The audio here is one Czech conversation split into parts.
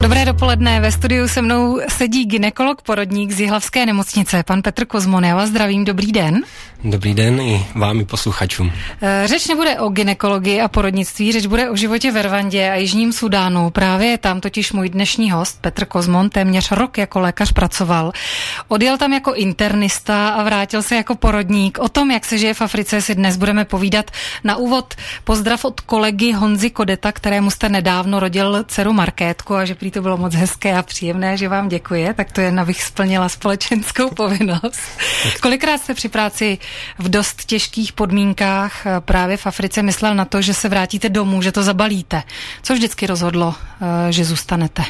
Dobré dopoledne, ve studiu se mnou sedí gynekolog porodník z Jihlavské nemocnice, pan Petr Kozmon. Já vás zdravím, dobrý den. Dobrý den i vám i posluchačům. Řeč nebude o gynekologii a porodnictví, řeč bude o životě ve Rwandě a Jižním Súdánu. Právě tam totiž můj dnešní host Petr Kozmon téměř rok jako lékař pracoval. Odjel tam jako internista a vrátil se jako porodník. O tom, jak se žije v Africe, si dnes budeme povídat. Na úvod pozdrav od kolegy Honzy Kodeta, kterému jste nedávno rodil dceru Markétku, a že prý to bylo moc hezké a příjemné, že vám děkuje, tak to jen abych splnila společenskou povinnost. Kolikrát jste při práci v dost těžkých podmínkách právě v Africe myslel na to, že se vrátíte domů, že to zabalíte? Co vždycky rozhodlo, že zůstanete?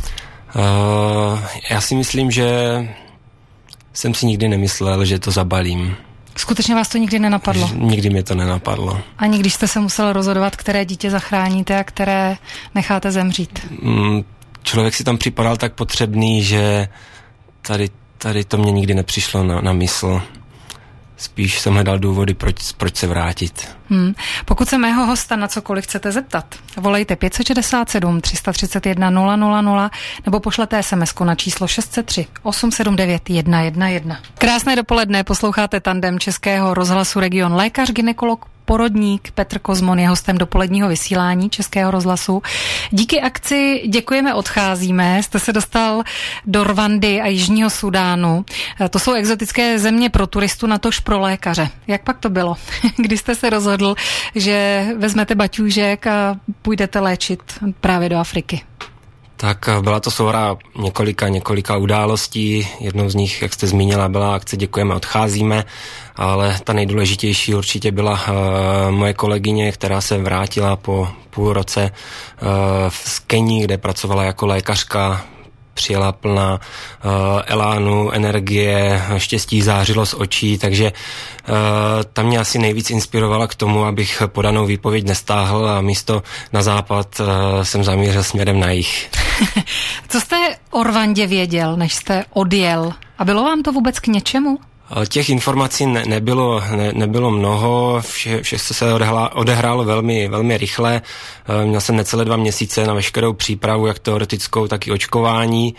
Já si myslím, že jsem si nikdy nemyslel, že to zabalím. Skutečně vás to nikdy nenapadlo? Nikdy mě to nenapadlo. Ani když jste se musel rozhodovat, které dítě zachráníte a které necháte zemřít? Člověk si tam připadal tak potřebný, že tady to mě nikdy nepřišlo na mysl. Spíš jsem hledal důvody, proč se vrátit. Pokud se mého hosta na cokoliv chcete zeptat, volejte 567 331 000 nebo pošlete SMS-ku na číslo 603 879 111. Krásné dopoledne, posloucháte Tandem Českého rozhlasu Region. Lékař, gynekolog, porodník Petr Kozmon je hostem dopoledního vysílání Českého rozhlasu. Díky akci Děkujeme, odcházíme jste se dostal do Rwandy a Jižního Súdánu. To jsou exotické země pro turistu, natož pro lékaře. Jak pak to bylo, když jste se rozhodl, že vezmete baťůžek a půjdete léčit právě do Afriky? Tak byla to souhra několika událostí. Jednou z nich, jak jste zmínila, byla akce Děkujeme, odcházíme, ale ta nejdůležitější určitě byla moje kolegyně, která se vrátila po půl roce z Keni, kde pracovala jako lékařka. Přijela plná elánu, energie, štěstí zářilo z očí, takže ta mě asi nejvíc inspirovala k tomu, abych podanou výpověď nestáhl a místo na západ jsem zamířil směrem na jih. Co jste o Rwandě věděl, než jste odjel? A bylo vám to vůbec k něčemu? Těch informací nebylo mnoho, vše se odehrálo velmi rychle. Měl jsem necelé 2 měsíce na veškerou přípravu, jak teoretickou, tak i očkování.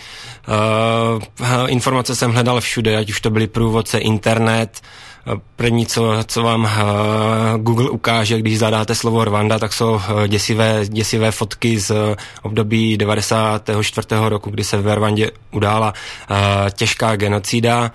Informace jsem hledal všude, ať už to byly průvodce, internet. První, co vám Google ukáže, když zadáte slovo Rwanda, tak jsou děsivé fotky z období 94. roku, kdy se ve Rwandě udála těžká genocida.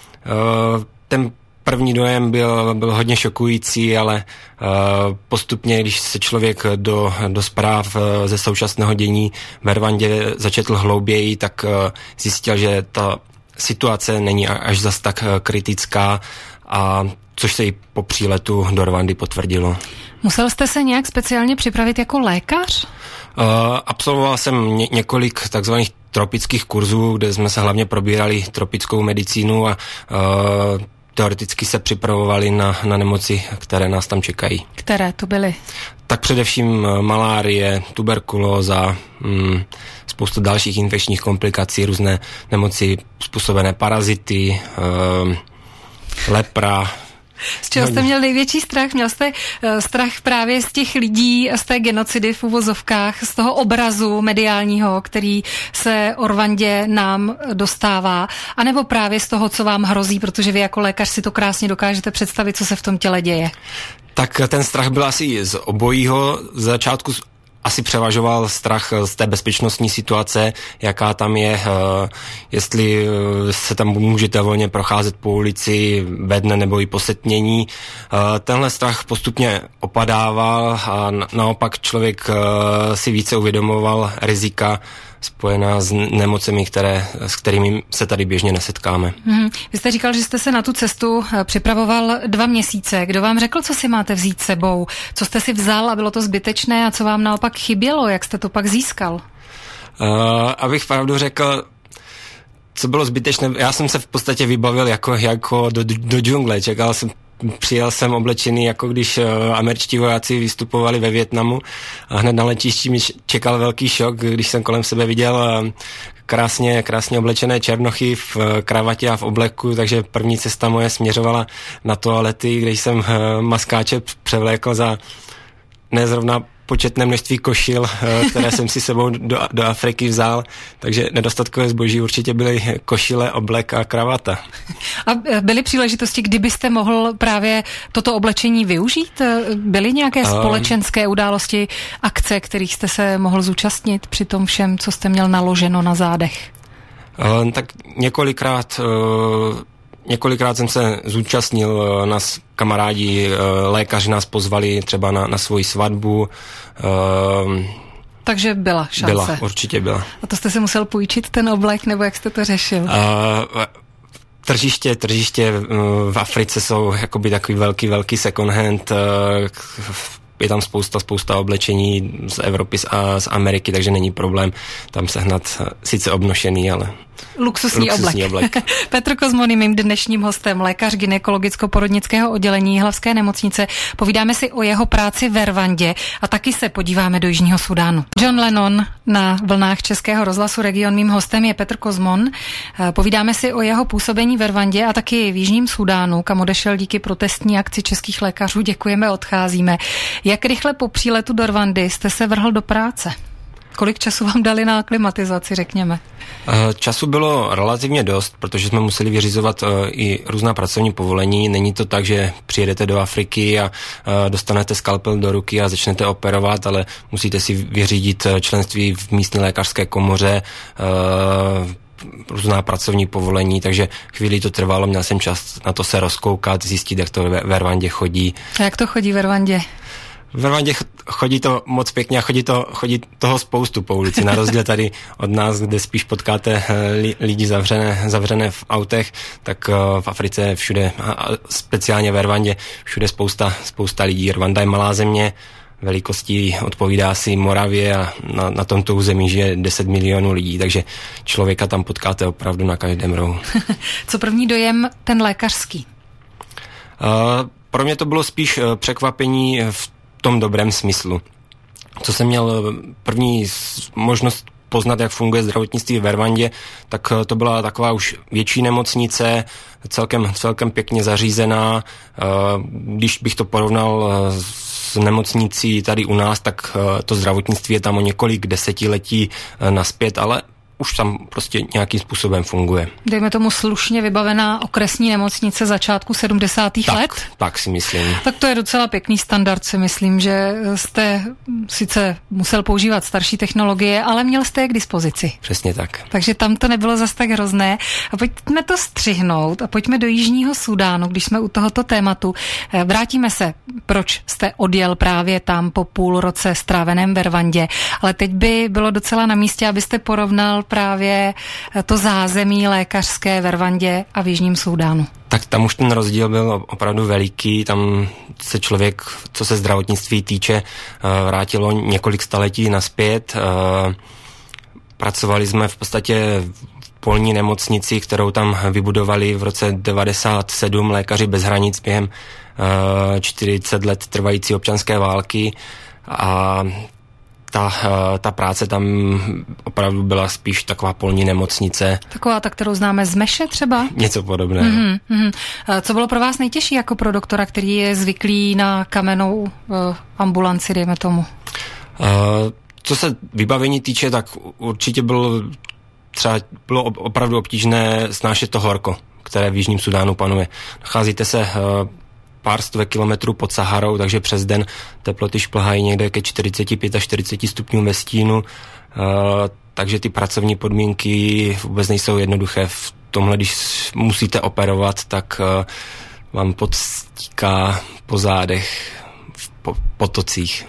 Ten první dojem byl hodně šokující, ale postupně, když se člověk do zpráv ze současného dění ve Rwandě začetl hlouběji, tak zjistil, že ta situace není až zas tak kritická, a což se i po příletu do Rwandy potvrdilo. Musel jste se nějak speciálně připravit jako lékař? Absolvoval jsem několik takzvaných tropických kurzů, kde jsme se hlavně probírali tropickou medicínu a teoreticky se připravovali na nemoci, které nás tam čekají. Které to byly? Tak především malárie, tuberkulóza, spoustu dalších infekčních komplikací, různé nemoci způsobené parazity, lepra. Z čeho jste měl největší strach? Měl jste strach právě z těch lidí, z té genocidy v uvozovkách, z toho obrazu mediálního, který se o Rwandě nám dostává, anebo právě z toho, co vám hrozí, protože vy jako lékař si to krásně dokážete představit, co se v tom těle děje? Tak ten strach byl asi z obojího. Z začátku asi převažoval strach z té bezpečnostní situace, jaká tam je, jestli se tam můžete volně procházet po ulici ve dne nebo i po setmění. Tenhle strach postupně opadával a naopak člověk si více uvědomoval rizika spojená s nemocemi, s kterými se tady běžně nesetkáme. Vy jste říkal, že jste se na tu cestu připravoval 2 měsíce. Kdo vám řekl, co si máte vzít sebou? Co jste si vzal a bylo to zbytečné a co vám naopak chybělo? Jak jste to pak získal? Abych pravdu řekl, co bylo zbytečné, já jsem se v podstatě vybavil jako do džungle. Přijel jsem oblečený, jako když američtí vojáci vystupovali ve Vietnamu, a hned na letišti mi čekal velký šok, když jsem kolem sebe viděl krásně oblečené černochy v kravatě a v obleku, takže první cesta moje směřovala na toalety, kde jsem maskáče převlékl za nezrovna početné množství košil, které jsem si sebou do Afriky vzal, takže nedostatkové zboží určitě byly košile, oblek a kravata. A byly příležitosti, kdybyste mohl právě toto oblečení využít? Byly nějaké společenské události, akce, kterých jste se mohl zúčastnit při tom všem, co jste měl naloženo na zádech? Tak několikrát jsem se zúčastnil, nás kamarádi, lékaři nás pozvali třeba na svoji svatbu. Takže byla šance. Byla, určitě byla. A to jste si musel půjčit ten oblek, nebo jak jste to řešil? Tržiště v Africe jsou jakoby takový velký second hand, je tam spousta oblečení z Evropy a z Ameriky, takže není problém tam sehnat sice obnošený, ale luxusní oblek. Petr Kozmon je mým dnešním hostem, lékař gynekologicko-porodnického oddělení Jihlavské nemocnice. Povídáme si o jeho práci ve Rwandě a taky se podíváme do Jižního Sudánu. John Lennon na vlnách Českého rozhlasu Region, mým hostem je Petr Kozmon. Povídáme si o jeho působení ve Rwandě a taky v Jižním Sudánu, kam odešel díky protestní akci českých lékařů. Děkujeme, odcházíme. Jak rychle po příletu do Rwandy jste se vrhl do práce? Kolik času vám dali na aklimatizaci, řekněme? Času bylo relativně dost, protože jsme museli vyřizovat i různá pracovní povolení. Není to tak, že přijedete do Afriky a dostanete skalpel do ruky a začnete operovat, ale musíte si vyřídit členství v místní lékařské komoře, různá pracovní povolení, takže chvíli to trvalo, měl jsem čas na to se rozkoukat, zjistit, jak to ve Rwandě chodí. A jak to chodí ve Rwandě? Ve Rwandě chodí to moc pěkně a chodí toho spoustu po ulici, na rozdíl tady od nás, kde spíš potkáte lidi zavřené v autech, tak v Africe všude, a speciálně ve Rwandě, všude spousta lidí. Rwanda je malá země, velikostí odpovídá asi Moravě a na tomto území žije 10 milionů lidí, takže člověka tam potkáte opravdu na každém rohu. Co první dojem ten lékařský? Pro mě to bylo spíš překvapení v tom dobrém smyslu. Co jsem měl první možnost poznat, jak funguje zdravotnictví ve Rwandě, tak to byla taková už větší nemocnice, celkem pěkně zařízená. Když bych to porovnal s nemocnicí tady u nás, tak to zdravotnictví je tam o několik desetiletí naspět, ale už tam prostě nějakým způsobem funguje. Dejme tomu slušně vybavená okresní nemocnice začátku 70. let? Tak si myslím. Tak to je docela pěkný standard, si myslím, že jste sice musel používat starší technologie, ale měl jste je k dispozici. Přesně tak. Takže tam to nebylo zas tak hrozné. A pojďme to střihnout a pojďme do Jižního Sudánu, když jsme u tohoto tématu. Vrátíme se, proč jste odjel právě tam po půl roce stráveném ve Rwandě, ale teď by bylo docela na místě, abyste porovnal právě to zázemí lékařské ve Rwandě a v Jižním Súdánu. Tak tam už ten rozdíl byl opravdu veliký, tam se člověk, co se zdravotnictví týče, vrátilo několik staletí nazpět. Pracovali jsme v podstatě v polní nemocnici, kterou tam vybudovali v roce 1997 lékaři bez hranic během 40 let trvající občanské války a ta práce tam opravdu byla spíš taková polní nemocnice. Taková ta, kterou známe z Meše třeba? Něco podobného. Co bylo pro vás nejtěžší jako pro doktora, který je zvyklý na kamennou ambulanci, dejme tomu? Co se vybavení týče, tak určitě bylo opravdu obtížné snášet to horko, které v Jižním Sudánu panuje. Nacházíte se pár stovek kilometrů pod Saharou, takže přes den teploty šplhají někde ke 45 až 40 stupňům ve stínu, takže ty pracovní podmínky vůbec nejsou jednoduché. V tomhle, když musíte operovat, tak vám podstíká po zádech v potocích.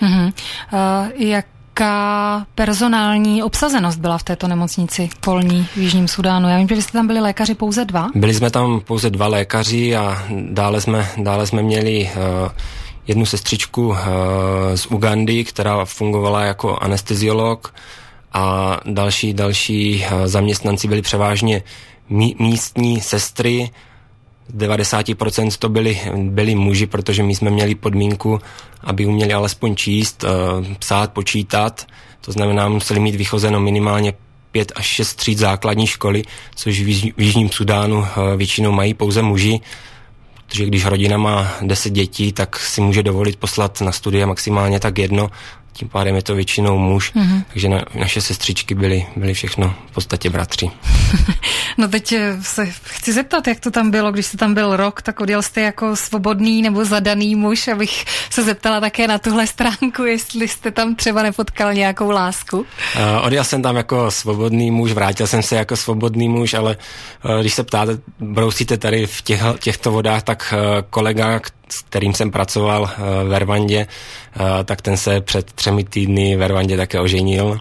Jaká personální obsazenost byla v této nemocnici polní v Jižním Sudánu? Já vím, že vy jste tam byli lékaři pouze 2? Byli jsme tam pouze 2 lékaři a dále jsme měli jednu sestřičku z Ugandy, která fungovala jako anesteziolog a další zaměstnanci byli převážně místní sestry. 90% to byli muži, protože my jsme měli podmínku, aby uměli alespoň číst, psát, počítat. To znamená, museli mít vychozeno minimálně 5 až 6 tříd základní školy, což v Jižním Sudánu většinou mají pouze muži, protože když rodina má 10 dětí, tak si může dovolit poslat na studia maximálně tak jedno, tím pádem je to většinou muž, takže naše sestřičky byly všechno v podstatě bratři. No teď se chci zeptat, jak to tam bylo, když jste tam byl rok, tak odjel jste jako svobodný nebo zadaný muž, abych se zeptala také na tuhle stránku, jestli jste tam třeba nepotkal nějakou lásku. Odjel jsem tam jako svobodný muž, vrátil jsem se jako svobodný muž, ale když se ptáte, brousíte tady v těchto vodách, tak kolega, s kterým jsem pracoval ve Rwandě, tak ten se před 3 týdny ve Rwandě také oženil.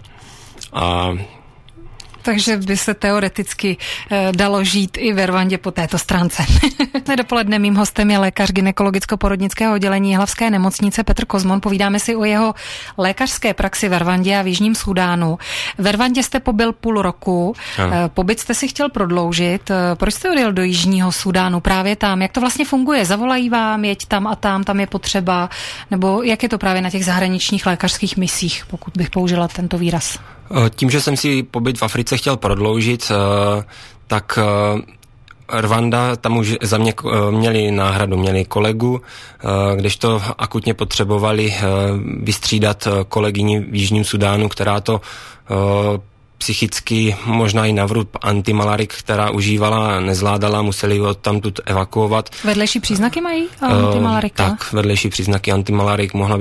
Takže by se teoreticky dalo žít i ve Rwandě po této stránce. Dopoledne mým hostem je lékař gynekologicko-porodnického oddělení Hlavské nemocnice Petr Kozmon. Povídáme si o jeho lékařské praxi ve Rwandě a v Jižním Súdánu. Ve Rwandě jste pobyl půl roku. Pobyt jste si chtěl prodloužit. Proč jste odjel do Jižního Súdánu právě tam? Jak to vlastně funguje? Zavolají vám, jeď tam a tam je potřeba? Nebo jak je to právě na těch zahraničních lékařských misích, pokud bych použila tento výraz? Tím, že jsem si pobyt v Africe chtěl prodloužit, tak Rwanda, tam už za mě měli náhradu, měli kolegu, kdežto akutně potřebovali vystřídat kolegyni v Jižním Súdánu, která to psychicky možná i na vrub antimalarik, která užívala, nezvládala, museli ho tamtud evakuovat. Vedlejší příznaky mají antimalarika? Tak, vedlejší příznaky antimalarik, mohla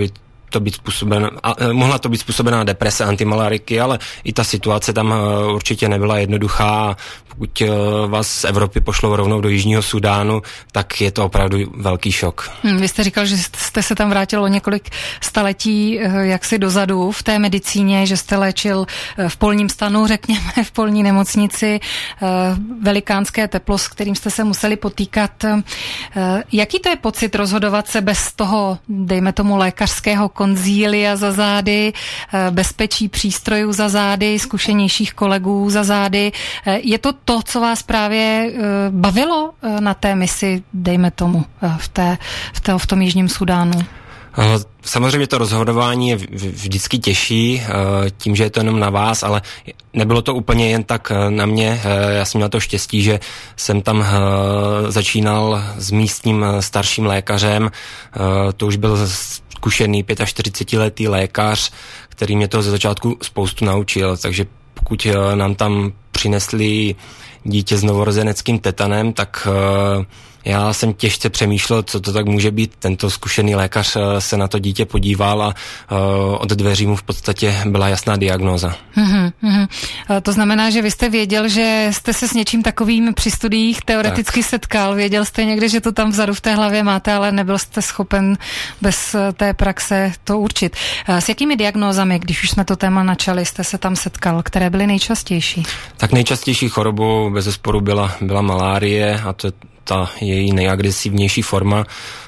to být způsobená deprese, antimalariky, ale i ta situace tam určitě nebyla jednoduchá. Pokud vás z Evropy pošlo rovnou do Jižního Súdánu, tak je to opravdu velký šok. Vy jste říkal, že jste se tam vrátil o několik staletí jaksi dozadu v té medicíně, že jste léčil v polním stanu, řekněme, v polní nemocnici, velikánské teplo, s kterým jste se museli potýkat. Jaký to je pocit rozhodovat se bez toho, dejme tomu, lékařského konzília za zády, bezpečí přístrojů za zády, zkušenějších kolegů za zády? Je to to, co vás právě bavilo na té misi, dejme tomu, v tom Jižním Súdánu? Samozřejmě to rozhodování je vždycky těžší, tím, že je to jenom na vás, ale nebylo to úplně jen tak na mě. Já jsem měl to štěstí, že jsem tam začínal s místním starším lékařem. To už byl zkušený 45letý lékař, který mě to ze začátku spoustu naučil, takže pokud nám tam přinesli dítě s novorozeneckým tetanem, tak já jsem těžce přemýšlel, co to tak může být. Tento zkušený lékař se na to dítě podíval a od dveří mu v podstatě byla jasná diagnóza. To znamená, že vy jste věděl, že jste se s něčím takovým při studiích teoreticky setkal. Věděl jste někde, že to tam vzadu v té hlavě máte, ale nebyl jste schopen bez té praxe to určit. S jakými diagnózami, když už jsme to téma načali, jste se tam setkal? Které byly nejčastější? Tak nejčastější chorobou bezesporu byla malárie a to je ta její nejagresivnější forma,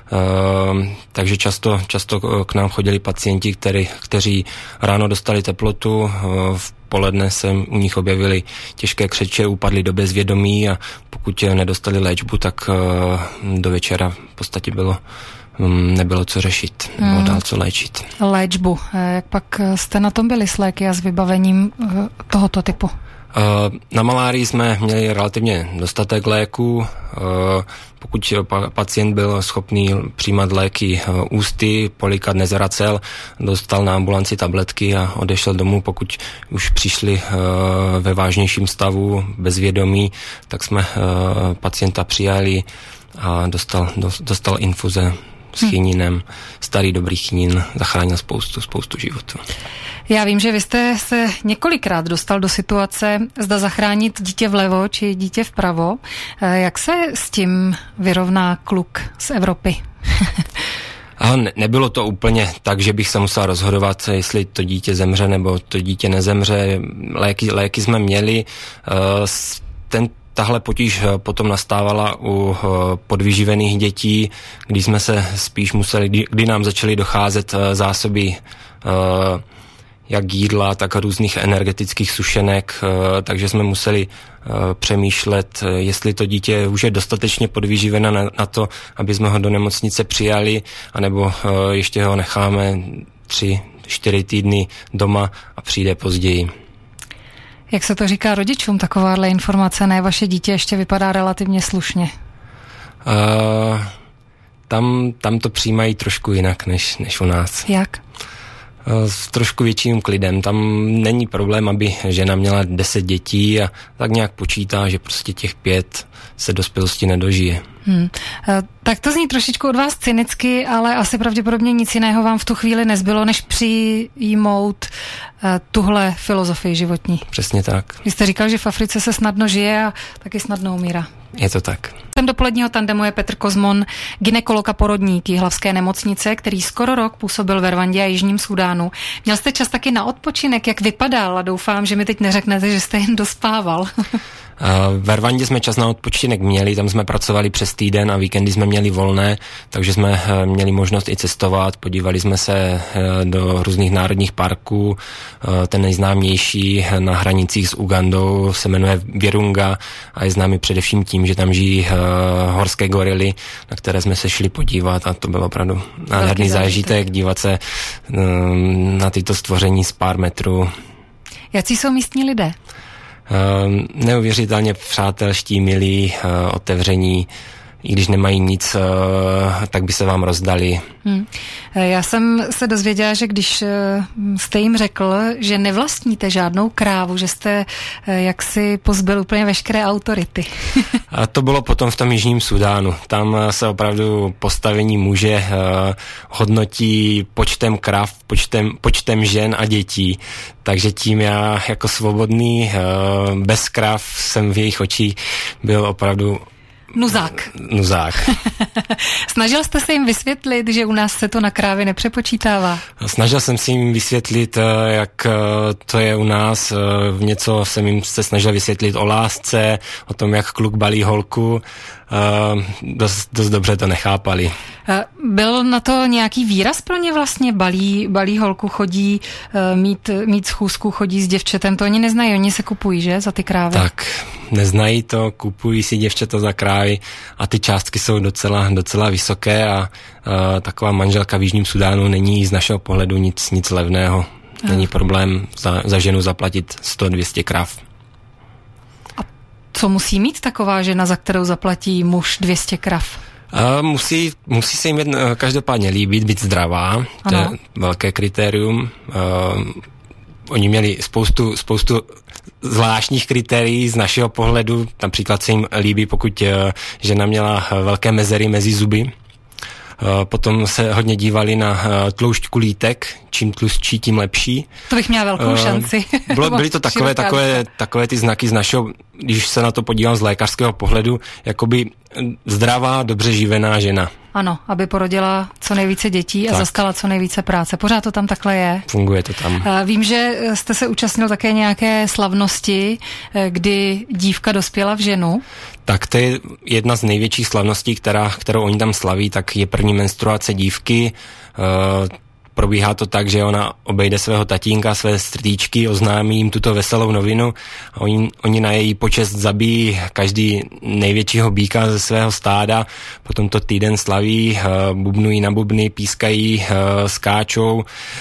takže často k nám chodili pacienti, kteří ráno dostali teplotu, v poledne se u nich objevily těžké křeče, upadli do bezvědomí a pokud nedostali léčbu, tak do večera v podstatě nebylo co řešit, nebylo dál co léčit. Léčbu. Jak pak jste na tom byli s léky a s vybavením tohoto typu? Na malárii jsme měli relativně dostatek léků. Pokud pacient byl schopný přijímat léky ústy, Polikat, Nezeracel, dostal na ambulanci tabletky a odešel domů. Pokud už přišli ve vážnějším stavu, bezvědomí, tak jsme pacienta přijali a dostal infuze s chininem. Starý dobrý chinin zachránil spoustu životů. Já vím, že vy jste se několikrát dostal do situace, zda zachránit dítě vlevo či dítě vpravo. Jak se s tím vyrovná kluk z Evropy? Nebylo to úplně tak, že bych se musel rozhodovat, jestli to dítě zemře nebo to dítě nezemře. Léky jsme měli. Tahle potíž potom nastávala u podvyživených dětí, kdy jsme se spíš kdy nám začaly docházet zásoby jak jídla, tak různých energetických sušenek, takže jsme museli přemýšlet, jestli to dítě už je dostatečně podvyživeno na to, aby jsme ho do nemocnice přijali, anebo ještě ho necháme 3-4 týdny doma a přijde později. Jak se to říká rodičům, takováhle informace, ne, vaše dítě ještě vypadá relativně slušně? Tam to přijímají trošku jinak, než u nás. Jak? s trošku větším klidem. Tam není problém, aby žena měla 10 dětí a tak nějak počítá, že prostě těch 5 se dospělosti nedožije. Tak to zní trošičku od vás cynicky, ale asi pravděpodobně nic jiného vám v tu chvíli nezbylo, než přijmout tuhle filozofii životní. Přesně tak. Vy jste říkal, že v Africe se snadno žije a taky snadno umírá. Je to tak. Jsem dopoledního tandemu je Petr Kozmon, gynekolog a porodník Jihlavské nemocnice, který skoro rok působil ve Rwandě a Jižním Súdánu. Měl jste čas taky na odpočinek, jak vypadal, a doufám, že mi teď neřeknete, že jste jen dospával. Ve Rwandě jsme čas na odpočinek měli, tam jsme pracovali přes týden a víkendy jsme měli volné, takže jsme měli možnost i cestovat, podívali jsme se do různých národních parků, ten nejznámější na hranicích s Ugandou se jmenuje Virunga a je známý především tím, že tam žijí horské gorily, na které jsme se šli podívat a to byl opravdu nádherný zážitek dívat se na tyto stvoření z pár metrů. Jací jsou místní lidé? Neuvěřitelně přátelští, milí, otevření, i když nemají nic, tak by se vám rozdali. Já jsem se dozvěděla, že když jste jim řekl, že nevlastníte žádnou krávu, že jste jaksi pozbyl úplně veškeré autority. A to bylo potom v tom Jižním Súdánu. Tam se opravdu postavení muže hodnotí počtem krav, počtem žen a dětí. Takže tím já jako svobodný, bez krav jsem v jejich očích byl opravdu Nuzák. Snažil jste se jim vysvětlit, že u nás se to na krávy nepřepočítává? Snažil jsem si jim vysvětlit, jak to je u nás. Něco jsem jim se snažil vysvětlit o lásce, o tom, jak kluk balí holku. Dost dobře to nechápali. Byl na to nějaký výraz pro ně vlastně? Balí holku, chodí mít schůzku, chodí s děvčetem, to oni neznají, oni se kupují, že, za ty krávy? Tak, neznají to, kupují si děvčata za krávy a ty částky jsou docela vysoké a taková manželka v Jižním Súdánu není z našeho pohledu nic levného. Není problém za ženu zaplatit 100-200 kráv. Co musí mít taková žena, za kterou zaplatí muž 200 krav? Musí se jim každopádně líbit, být zdravá, to je velké kritérium. Oni měli spoustu zvláštních kritérií z našeho pohledu, například se jim líbí, pokud žena měla velké mezery mezi zuby. Potom se hodně dívali na tloušť kulítek, čím tlustší, tím lepší. To bych měla velkou šanci. Byly to takové ty znaky z našeho, když se na to podívám z lékařského pohledu, jakoby zdravá, dobře živená žena. Ano, aby porodila co nejvíce dětí a zastala co nejvíce práce. Pořád to tam takhle je. Funguje to tam. Vím, že jste se účastnil také nějaké slavnosti, kdy dívka dospěla v ženu. Tak to je jedna z největších slavností, kterou oni tam slaví, tak je první menstruace dívky. Probíhá to tak, že ona obejde svého tatínka, své strýčky, oznámí jim tuto veselou novinu a oni na její počest zabijí každý největšího býka ze svého stáda, potom to týden slaví, bubnují na bubny, pískají, skáčou,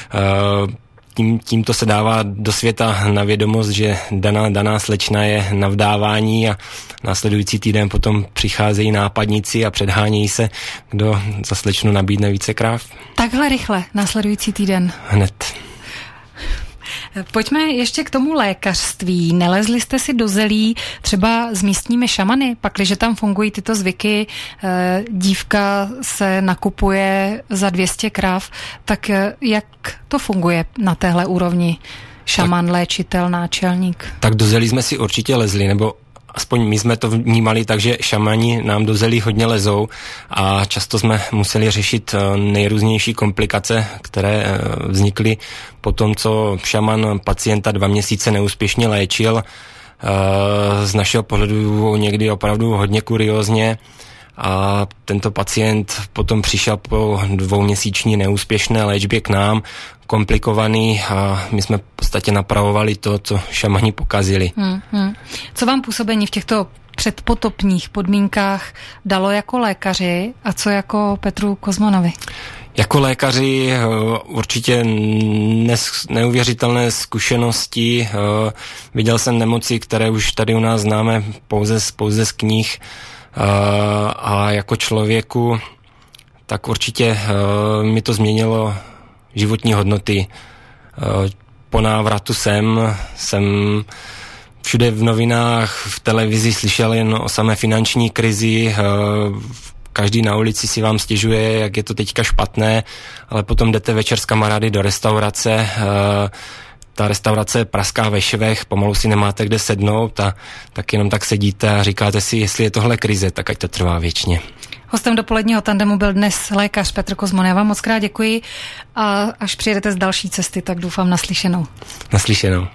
tímto se dává do světa na vědomost, že daná slečna je na vdávání a následující týden potom přicházejí nápadníci a předhánějí se, kdo za slečnu nabídne více kráv. Takhle rychle, následující týden. Hned. Pojďme ještě k tomu lékařství. Nelezli jste si do zelí třeba s místními šamany? Pakliže tam fungují tyto zvyky, dívka se nakupuje za 200 kráv, tak jak to funguje na téhle úrovni? Šaman, léčitel, náčelník? Tak do zelí jsme si určitě lezli, nebo aspoň my jsme to vnímali tak, že šamani nám do zelí hodně lezou a často jsme museli řešit nejrůznější komplikace, které vznikly po tom, co šaman pacienta 2 měsíce neúspěšně léčil. Z našeho pohledu někdy opravdu hodně kuriózně a tento pacient potom přišel po 2měsíční neúspěšné léčbě k nám, komplikovaný a my jsme v podstatě napravovali to, co šamani pokazili. Co vám působení v těchto předpotopních podmínkách dalo jako lékaři a co jako Petru Kozmonovi? Jako lékaři určitě neuvěřitelné zkušenosti. Viděl jsem nemoci, které už tady u nás známe pouze z knih a jako člověku tak určitě mi to změnilo životní hodnoty. Po návratu jsem všude v novinách, v televizi slyšel jen o samé finanční krizi. Každý na ulici si vám stěžuje, jak je to teďka špatné, ale potom jdete večer s kamarády do restaurace. Ta restaurace praská ve švech, pomalu si nemáte kde sednout a tak jenom tak sedíte a říkáte si, jestli je tohle krize, tak ať to trvá věčně. Hostem dopoledního tandemu byl dnes lékař Petr Kozmon. Já vám moc krát děkuji a až přijedete z další cesty, tak doufám naslyšenou. Naslyšenou.